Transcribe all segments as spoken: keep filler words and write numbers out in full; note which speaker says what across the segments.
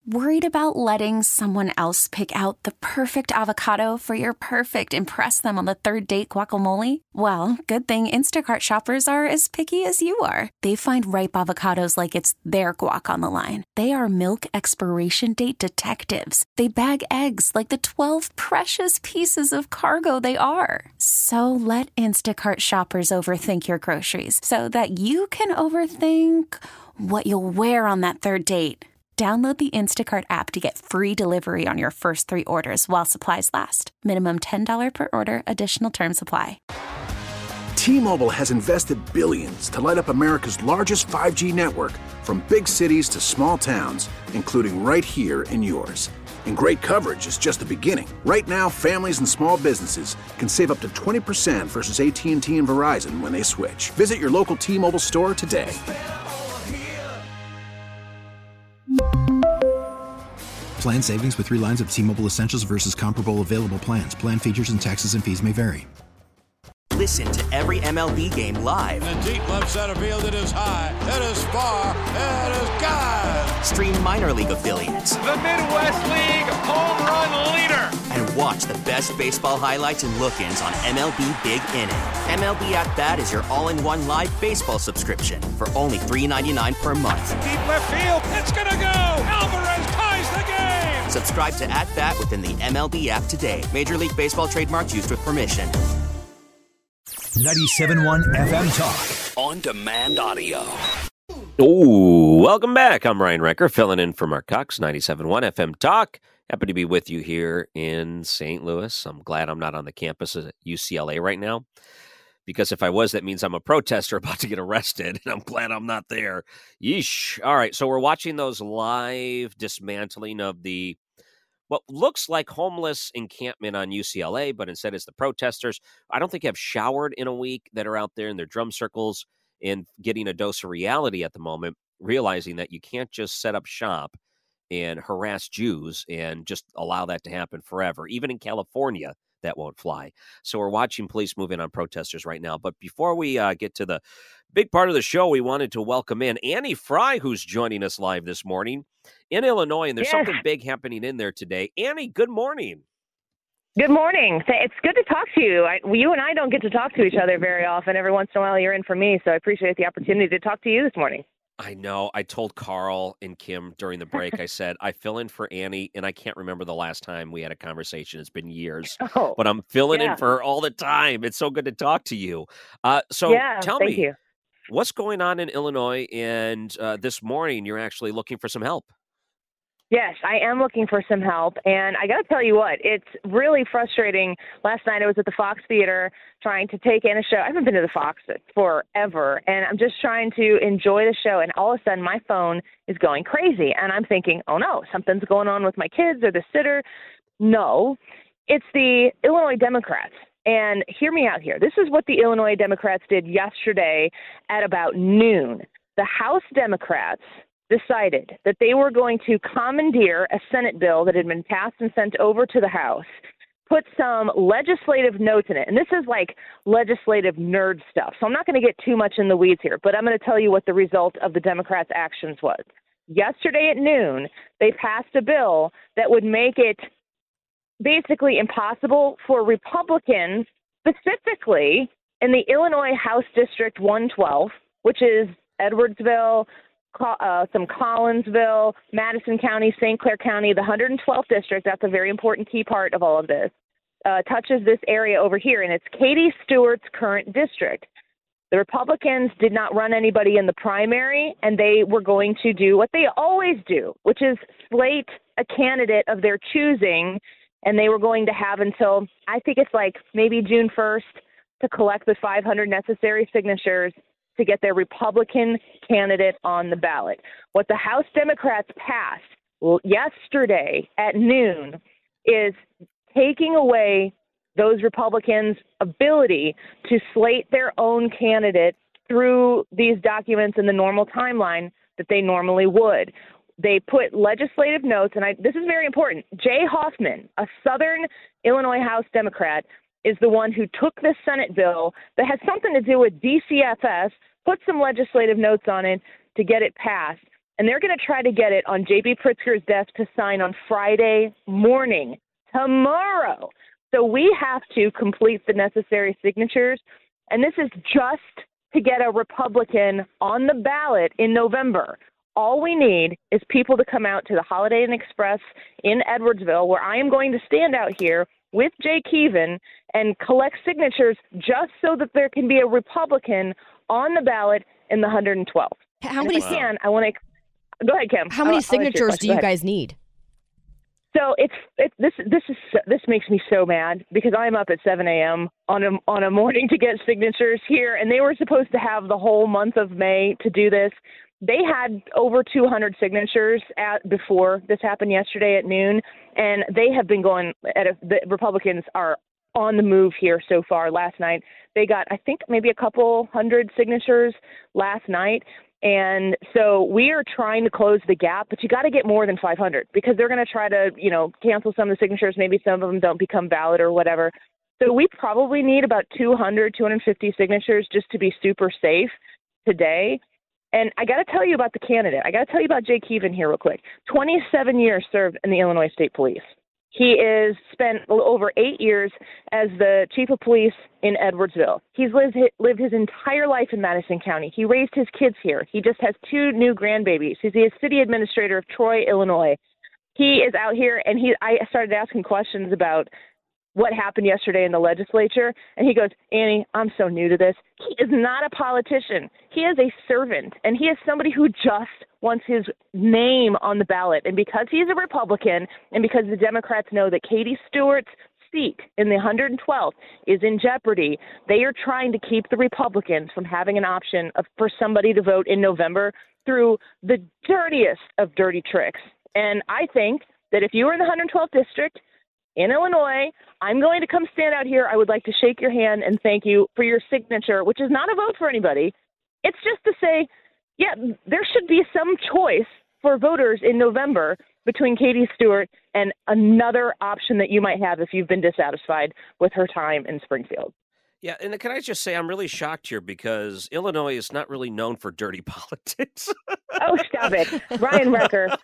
Speaker 1: Worried about letting someone else pick out the perfect avocado for your perfect impress them on the third date guacamole? Well, good thing Instacart shoppers are as picky as you are. They find ripe avocados like it's their guac on the line. They are milk expiration date detectives. They bag eggs like the twelve precious pieces of cargo they are. So let Instacart shoppers overthink your groceries so that you can overthink what you'll wear on that third date. Download the Instacart app to get free delivery on your first three orders while supplies last. Minimum ten dollars per order. Additional terms apply.
Speaker 2: T-Mobile has invested billions to light up America's largest five G network, from big cities to small towns, including right here in yours. And great coverage is just the beginning. Right now, families and small businesses can save up to twenty percent versus A T and T and Verizon when they switch. Visit your local T-Mobile store today.
Speaker 3: Plan savings with three lines of T-Mobile Essentials versus comparable available plans. Plan features and taxes and fees may vary.
Speaker 4: Listen to every M L B game live.
Speaker 5: In the deep left center field, it is high, it is far, it is gone.
Speaker 4: Stream minor league affiliates.
Speaker 6: The Midwest League home run leader.
Speaker 4: And watch the best baseball highlights and look-ins on M L B Big Inning. M L B At Bat is your all-in-one live baseball subscription for only three dollars and ninety-nine cents per month.
Speaker 6: Deep left field, it's gonna go. Alvarez ties the game.
Speaker 4: Subscribe to At Bat within the M L B app today. Major League Baseball trademarks used with permission.
Speaker 7: ninety-seven point one F M Talk.
Speaker 8: On demand audio.
Speaker 9: Oh, welcome back. I'm Ryan Recker, filling in for Mark Cox, ninety-seven point one F M Talk. Happy to be with you here in Saint Louis. I'm glad I'm not on the campus at U C L A right now, because if I was, that means I'm a protester about to get arrested, and I'm glad I'm not there. Yeesh. All right, so we're watching those live dismantling of the what looks like homeless encampment on U C L A, but instead it's the protesters. I don't think have showered in a week that are out there in their drum circles and getting a dose of reality at the moment, realizing that you can't just set up shop and harass Jews and just allow that to happen forever. Even in California, that won't fly. So we're watching police move in on protesters right now. But before we uh, get to the big part of the show, we wanted to welcome in Annie Fry, who's joining us live this morning in Illinois. And there's yes. something big happening in there today. Annie, good morning.
Speaker 10: Good morning. It's good to talk to you. I, you and I don't get to talk to each other very often. Every once in a while you're in for me, so I appreciate the opportunity to talk to you this morning.
Speaker 9: I know. I told Carl and Kim during the break, I said, I fill in for Annie, and I can't remember the last time we had a conversation. It's been years.
Speaker 10: Oh,
Speaker 9: but I'm filling
Speaker 10: yeah.
Speaker 9: in for her all the time. It's so good to talk to you. Uh, so
Speaker 10: yeah,
Speaker 9: tell
Speaker 10: thank
Speaker 9: me,
Speaker 10: you.
Speaker 9: what's going on in Illinois? And uh, this morning, you're actually looking for some help.
Speaker 10: Yes, I am looking for some help, and I got to tell you what, it's really frustrating. Last night I was at the Fox Theater trying to take in a show. I haven't been to the Fox forever, and I'm just trying to enjoy the show, and all of a sudden my phone is going crazy, and I'm thinking, oh no, something's going on with my kids or the sitter. No, it's the Illinois Democrats. And hear me out here. This is what the Illinois Democrats did yesterday at about noon. The House Democrats decided that they were going to commandeer a Senate bill that had been passed and sent over to the House, put some legislative notes in it. And this is like legislative nerd stuff. So I'm not going to get too much in the weeds here, but I'm going to tell you what the result of the Democrats' actions was. Yesterday at noon, they passed a bill that would make it basically impossible for Republicans, specifically in the Illinois House District one twelve, which is Edwardsville, Uh, some Collinsville, Madison County, Saint Clair County, the one hundred twelfth district. That's a very important key part of all of this. Uh, touches this area over here, and it's Katie Stewart's current district. The Republicans did not run anybody in the primary, and they were going to do what they always do, which is slate a candidate of their choosing, and they were going to have until, I think it's like maybe June first, to collect the five hundred necessary signatures to get their Republican candidate on the ballot. What the House Democrats passed yesterday at noon is taking away those Republicans' ability to slate their own candidate through these documents in the normal timeline that they normally would. They put legislative notes, and I, this is very important. Jay Hoffman, a Southern Illinois House Democrat, is the one who took this Senate bill that has something to do with D C F S, put some legislative notes on it to get it passed. and they're going to try to get it on J B Pritzker's desk to sign on Friday morning, tomorrow. So we have to complete the necessary signatures, and this is just to get a Republican on the ballot in November. All we need is people to come out to the Holiday Inn Express in Edwardsville, where I am going to stand out here with Jay Keevan and collect signatures just so that there can be a Republican on the ballot in the one hundred twelfth.
Speaker 8: How
Speaker 10: and
Speaker 8: many?
Speaker 10: If I can, I want to go ahead, Kim.
Speaker 8: How many
Speaker 10: I'll,
Speaker 8: signatures
Speaker 10: I'll
Speaker 8: do you guys need?
Speaker 10: So it's it, this this is this makes me so mad because I'm up at seven a.m. on a on a morning to get signatures here, and they were supposed to have the whole month of May to do this. They had over two hundred signatures at before this happened yesterday at noon, and they have been going at a, the Republicans are on the move here so far. Last night they got I think maybe a couple hundred signatures last night. And so we are trying to close the gap, but you got to get more than five hundred because they're going to try to, you know, cancel some of the signatures. Maybe some of them don't become valid or whatever. So we probably need about two hundred, two hundred fifty signatures just to be super safe today. And I got to tell you about the candidate. I got to tell you about Jay Keevan here real quick. twenty-seven years served in the Illinois State Police. He is spent over eight years as the chief of police in Edwardsville. He's lived, lived his entire life in Madison County. He raised his kids here. He just has two new grandbabies. He's the city administrator of Troy, Illinois. He is out here, and he. I started asking questions about what happened yesterday in the legislature, and he goes, Annie, I'm so new to this. He is not a politician. He is a servant, and he is somebody who just wants his name on the ballot. And because he's a Republican, and because the Democrats know that Katie Stewart's seat in the one hundred twelfth is in jeopardy, they are trying to keep the Republicans from having an option of, for somebody to vote in November through the dirtiest of dirty tricks. And I think that if you were in the one hundred twelfth district in Illinois, I'm going to come stand out here. I would like to shake your hand and thank you for your signature, which is not a vote for anybody. It's just to say, yeah, there should be some choice for voters in November between Katie Stewart and another option that you might have if you've been dissatisfied with her time in Springfield.
Speaker 9: Yeah, and can I just say I'm really shocked here because Illinois is not really known for dirty politics.
Speaker 10: Oh, stop it. Ryan Wrecker.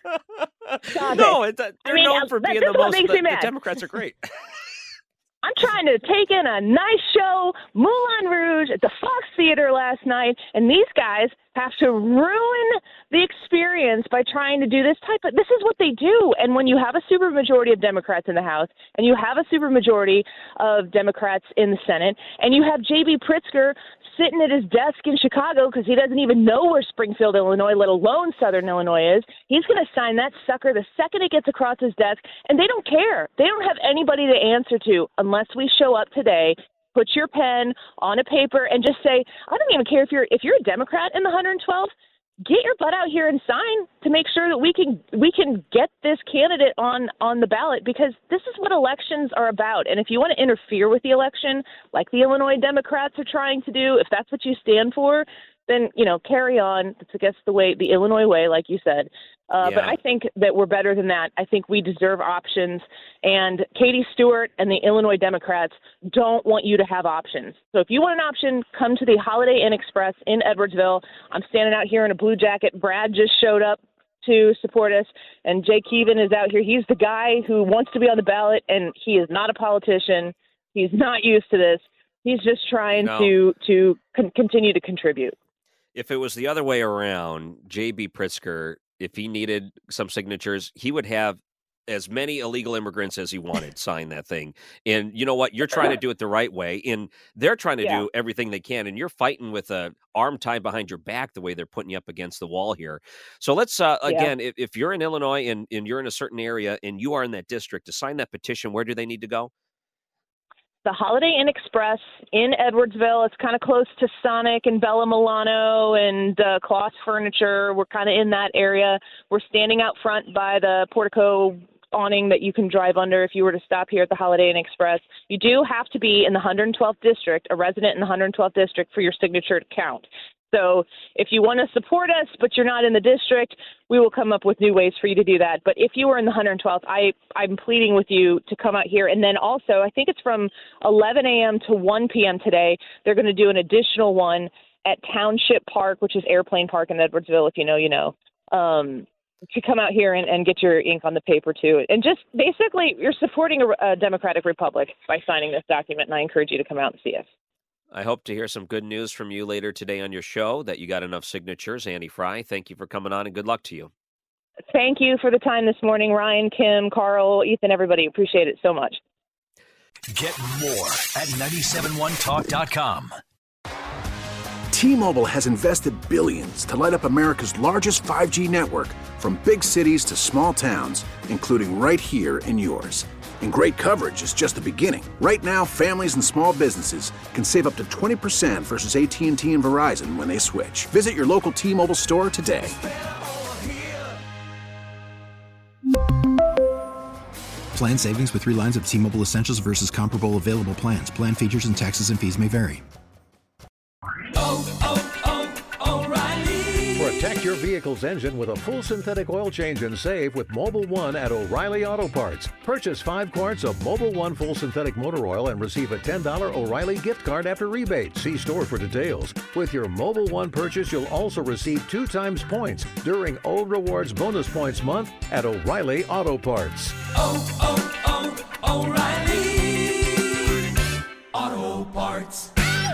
Speaker 10: Stop
Speaker 9: no,
Speaker 10: it.
Speaker 9: it, they're
Speaker 10: I mean,
Speaker 9: known for being the most, the, the Democrats are great.
Speaker 10: I'm trying to take in a nice show, Moulin Rouge, at the Fox Theater last night, and these guys have to ruin the experience by trying to do this type of – this is what they do. And when you have a supermajority of Democrats in the House and you have a supermajority of Democrats in the Senate and you have J B Pritzker sitting at his desk in Chicago because he doesn't even know where Springfield, Illinois, let alone Southern Illinois is, he's going to sign that sucker the second it gets across his desk, and they don't care. They don't have anybody to answer to unless we show up today, put your pen on a paper, and just say, I don't even care if you're if you're a Democrat in the one hundred twelfth, get your butt out here and sign to make sure that we can we can get this candidate on, on the ballot, because this is what elections are about. And if you want to interfere with the election, like the Illinois Democrats are trying to do, if that's what you stand for, then, you know, carry on. It's against the way, the Illinois way, like you said. Uh,
Speaker 9: yeah.
Speaker 10: But I think that we're better than that. I think we deserve options. And Katie Stewart and the Illinois Democrats don't want you to have options. So if you want an option, come to the Holiday Inn Express in Edwardsville. I'm standing out here in a blue jacket. Brad just showed up to support us, and Jay Keevan is out here. He's the guy who wants to be on the ballot, and he is not a politician. He's not used to this. He's just trying
Speaker 9: no.
Speaker 10: to to con- continue to contribute.
Speaker 9: If it was the other way around, J B Pritzker, if he needed some signatures, he would have as many illegal immigrants as he wanted sign that thing. And you know what? You're trying to do it the right way, and they're trying to
Speaker 10: yeah.
Speaker 9: do everything they can, and you're fighting with a arm tied behind your back the way they're putting you up against the wall here. So let's, uh, again, yeah. if, if you're in Illinois and, and you're in a certain area and you are in that district, to sign that petition, where do they need to go?
Speaker 10: The Holiday Inn Express in Edwardsville. It's kind of close to Sonic and Bella Milano and uh, Cloth Furniture. We're kind of in that area. We're standing out front by the portico awning that you can drive under if you were to stop here at the Holiday Inn Express. You do have to be in the one hundred twelfth district, a resident in the one hundred twelfth district, for your signature to count. So if you want to support us, but you're not in the district, we will come up with new ways for you to do that. But if you are in the one hundred twelfth, I, I'm pleading with you to come out here. And then also, I think it's from eleven a.m. to one p.m. today, they're going to do an additional one at Township Park, which is Airplane Park in Edwardsville. If you know, you know. um, to come out here and, and get your ink on the paper too. And just basically you're supporting a, a democratic republic by signing this document, and I encourage you to come out and see us.
Speaker 9: I hope to hear some good news from you later today on your show, that you got enough signatures. Annie Frey, thank you for coming on, and good luck to you.
Speaker 10: Thank you for the time this morning, Ryan, Kim, Carl, Ethan, everybody. Appreciate it so much.
Speaker 7: Get more at nine seven one talk dot com.
Speaker 2: T-Mobile has invested billions to light up America's largest five G network, from big cities to small towns, including right here in yours. And great coverage is just the beginning. Right now, families and small businesses can save up to twenty percent versus A T and T and Verizon when they switch. Visit your local T-Mobile store today.
Speaker 3: Plan savings with three lines of T-Mobile Essentials versus comparable available plans. Plan features and taxes and fees may vary.
Speaker 8: Oh, oh, oh, O'Reilly. Protect your vehicle's engine with a full synthetic oil change and save with Mobil one at O'Reilly Auto Parts. Purchase five quarts of Mobil one full synthetic motor oil and receive a ten dollars O'Reilly gift card after rebate. See store for details. With your Mobil one purchase, you'll also receive two times points during O Rewards Bonus Points Month at O'Reilly Auto Parts.
Speaker 11: Oh, oh, oh, O'Reilly Auto Parts.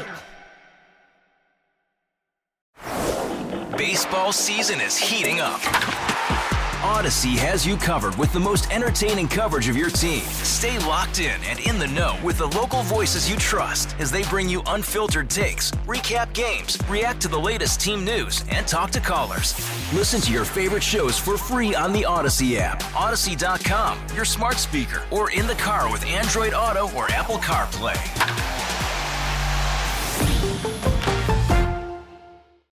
Speaker 7: Baseball season is heating up. Odyssey has you covered with the most entertaining coverage of your team. Stay locked in and in the know with the local voices you trust as they bring you unfiltered takes, recap games, react to the latest team news, and talk to callers. Listen to your favorite shows for free on the Odyssey app, Odyssey dot com, your smart speaker, or in the car with Android Auto or Apple CarPlay.